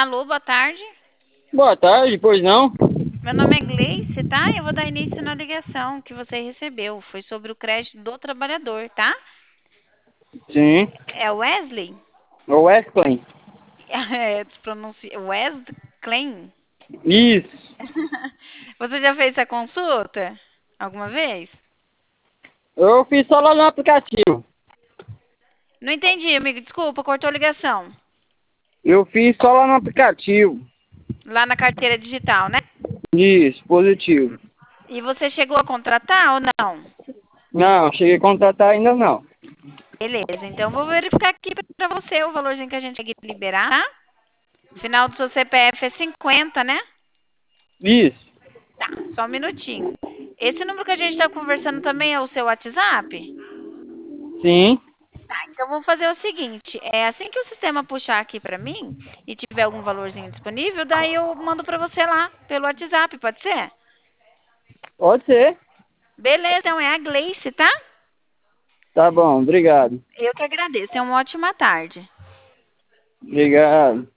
Alô, boa tarde. Boa tarde, pois não? Meu nome é Gleice, tá? Eu vou dar início na ligação que você recebeu. Foi sobre o crédito do trabalhador, tá? Sim. É Wesley? O Wesley. É, pronuncia Wesley? Isso. Você já fez essa consulta? Alguma vez? Eu fiz só lá no aplicativo. Não entendi, amigo. Desculpa, cortou a ligação. Eu fiz só lá no aplicativo. Lá na carteira digital, né? Isso, positivo. E você chegou a contratar ou não? Não, cheguei a contratar ainda não. Beleza, então vou verificar aqui pra você o valorzinho que a gente consegue liberar, tá? Final do seu CPF é 50, né? Isso. Tá, só um minutinho. Esse número que a gente está conversando também é o seu WhatsApp? Sim. Tá, então vou fazer o seguinte, assim que o sistema puxar aqui para mim e tiver algum valorzinho disponível, daí eu mando para você lá pelo WhatsApp, pode ser? Pode ser. Beleza, então é a Gleice, tá? Tá bom, obrigado. Eu que agradeço. Tenha uma ótima tarde. Obrigado.